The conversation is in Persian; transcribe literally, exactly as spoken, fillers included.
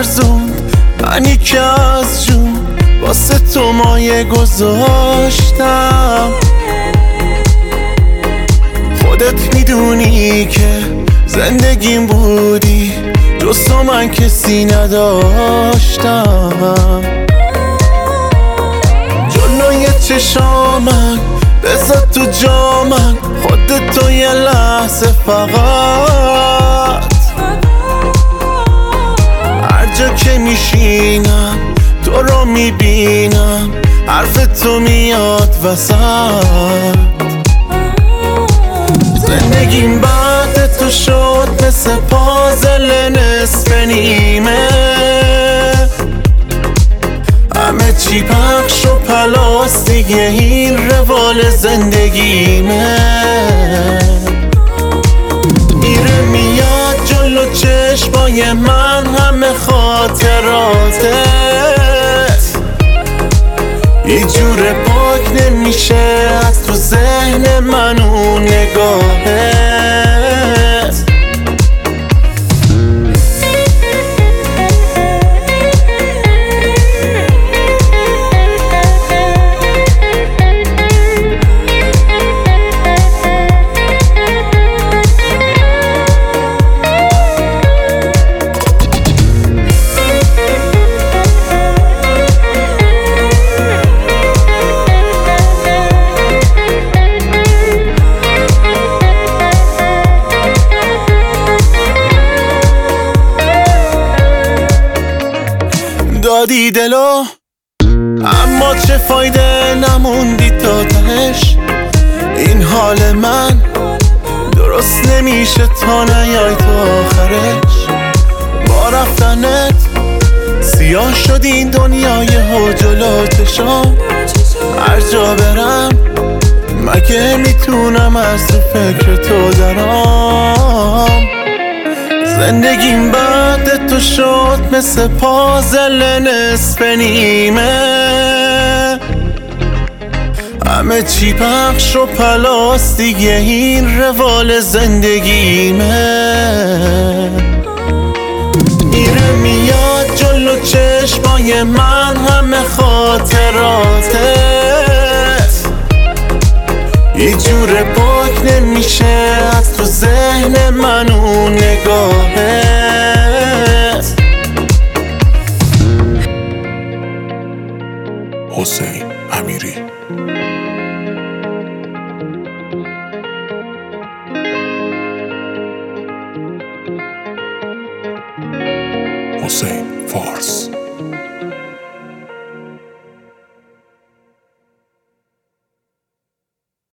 لرزوند منی که از جون واسه تو مایه گذاشتم. خودت میدونی که زندگیم بودی، جز تو من کسی نداشتم. جلوی چشامم بذار تو جامم، خودت تو یه لحظه فقط. هر جا که میشینم تو رو میبینم، حرف تو میاد وسط. زندگیم بعد تو شد مثل پازل نصف نیمه، همه چی پخش و پلاستیکه، این روال زندگیمه. میره میاد جلو چشمای من همه خاطراتت، یه جور پاک نمیشه از تو ذهن من اون نگاهت. دادی دلو اما چه فایده، نموندی تا تهش. این حال من درست نمیشه تا نیای تا آخرش. با رفتنت سیاه شد این دنیای حجلاتشان. هر جا برم مگه میتونم از تو فکر تو درام. زندگیم بعد تو شد مثل پازل نصف نیمه، همه چی پخش و پلاستیکه، این روال زندگیمه. میره میاد جلو چشمای من همه خاطراتت، یه جور پاک نمیشه از تو ذهن من اون نگاهت. حسین امیری. حسین فارس.